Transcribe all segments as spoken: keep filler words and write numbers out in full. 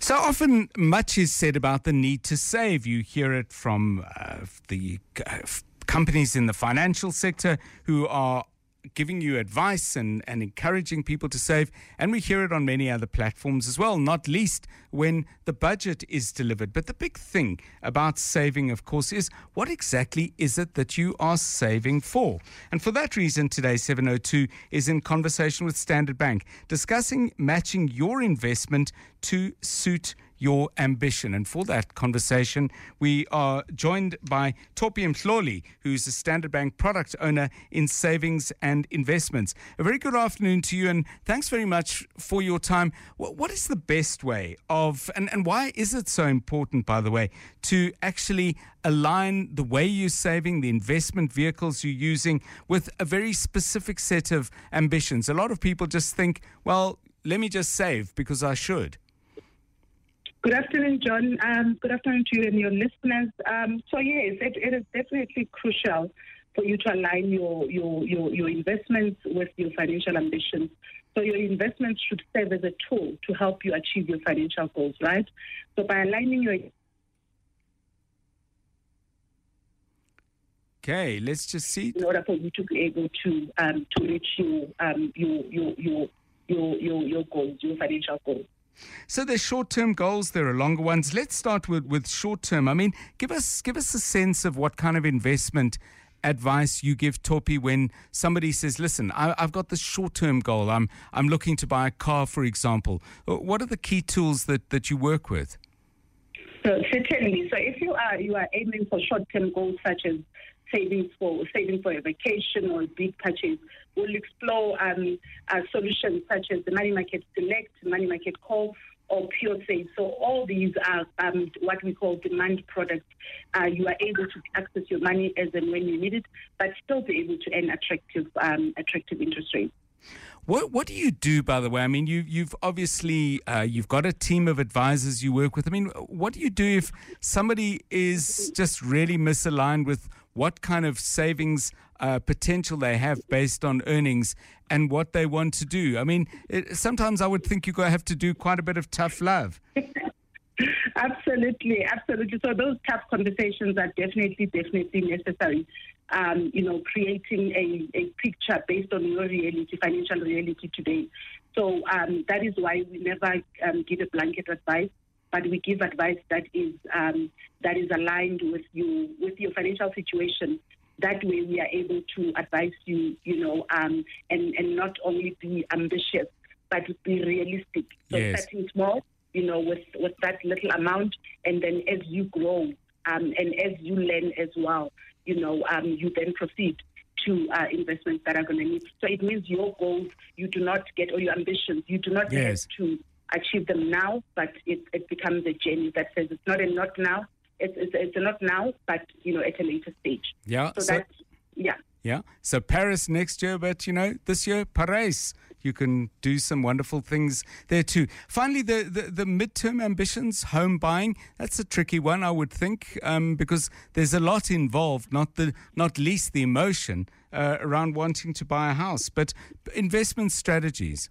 So often, much is said about the need to save. You hear it from uh, the uh, companies in the financial sector who are giving you advice and, and encouraging people to save. And we hear it on many other platforms as well, not least when the budget is delivered. But the big thing about saving, of course, is what exactly is it that you are saving for? And for that reason, today, seven oh two is in conversation with Standard Bank, discussing matching your investment to suit your ambition. And for that conversation, we are joined by Thopi Mhloli, who's a Standard Bank product owner in savings and investments. A very good afternoon to you, and thanks very much for your time. What is the best way of, and, and why is it so important, by the way, to actually align the way you're saving, the investment vehicles you're using, with a very specific set of ambitions? A lot of people just think, well, let me just save because I should. Good afternoon, John. Um, good afternoon to you and your listeners. Um, so yes, it, it is definitely crucial for you to align your, your, your, your investments with your financial ambitions. So your investments should serve as a tool to help you achieve your financial goals, right? So by aligning your... Okay, let's just see. In order for you to be able to um, to reach your, um, your, your, your, your, your, your goals, your financial goals. So there's short-term goals, there are longer ones. Let's start with, with short-term. I mean, give us give us a sense of what kind of investment advice you give, Thopi, when somebody says, listen, I, I've got this short-term goal. I'm I'm looking to buy a car, for example. What are the key tools that, that you work with? So certainly. So if you are you are aiming for short-term goals such as saving for saving for a vacation or a big purchase, we'll explore um, uh, solutions such as the Money Market Select, Money Market Call, or Pure Save. So all these are um, what we call demand products. Uh, you are able to access your money as and when you need it, but still be able to earn attractive um, attractive interest rates. What what do you do, by the way? I mean, you, you've obviously, uh, you've got a team of advisors you work with. I mean, what do you do if somebody is just really misaligned with what kind of savings uh, potential they have based on earnings and what they want to do? I mean, it, sometimes I would think you're going to have to do quite a bit of tough love. Absolutely, absolutely. So those tough conversations are definitely, definitely necessary. Um, you know, creating a, a picture based on your reality, financial reality today. So um, that is why we never um, give a blanket advice, but we give advice that is um, that is aligned with you, with your financial situation. That way, we are able to advise you, you know, um, and and not only be ambitious, but be realistic. So yes. Starting small, you know, with with that little amount, and then as you grow, um, and as you learn as well, you know, um, you then proceed to uh, investments that are going to need. So it means your goals, you do not get, or your ambitions, you do not yes. have to achieve them now, but it, it becomes a journey that says it's not a not now, it's, it's, it's a not now, but, you know, at a later stage. Yeah. So, so that's, yeah. Yeah. So Paris next year, but, you know, this year, Paris. You can do some wonderful things there too. Finally, the, the, the midterm ambitions, home buying, that's a tricky one, I would think, um, because there's a lot involved, not the not least the emotion uh, around wanting to buy a house, but investment strategies.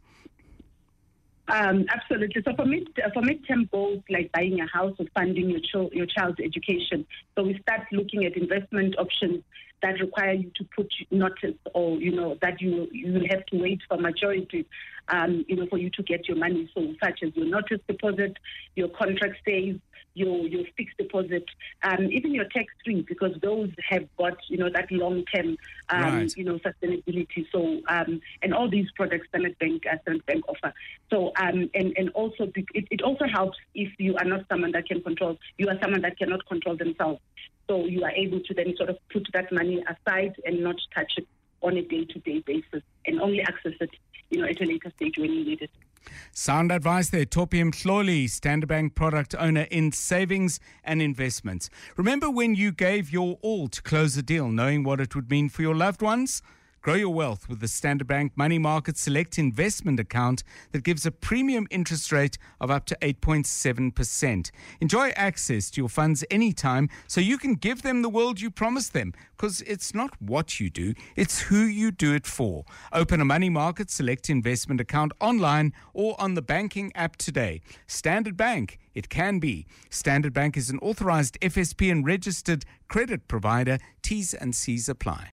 Um, absolutely. So for mid for midterm goals like buying a house or funding your ch- your child's education, so we start looking at investment options that require you to put notice, or you know that you you will have to wait for maturity, um, you know, for you to get your money. So such as your notice deposit, your contract stays, your your fixed deposit, um, even your tax free, because those have got you know that long term um, right. you know sustainability. So um, and all these products Standard Bank uh, Standard Bank offer. So um, and and also be, it, it also helps if you are not someone that can control. You are someone that cannot control themselves. So you are able to then sort of put that money aside and not touch it on a day-to-day basis, and only access it, you know, at a later stage when you need it. Sound advice there. Thopi Mhloli, Standard Bank product owner in savings and investments. Remember when you gave your all to close a deal, knowing what it would mean for your loved ones? Grow your wealth with the Standard Bank Money Market Select Investment Account that gives a premium interest rate of up to eight point seven percent. Enjoy access to your funds anytime so you can give them the world you promised them, because it's not what you do, it's who you do it for. Open a Money Market Select Investment Account online or on the banking app today. Standard Bank, it can be. Standard Bank is an authorized F S P and registered credit provider. T's and C's apply.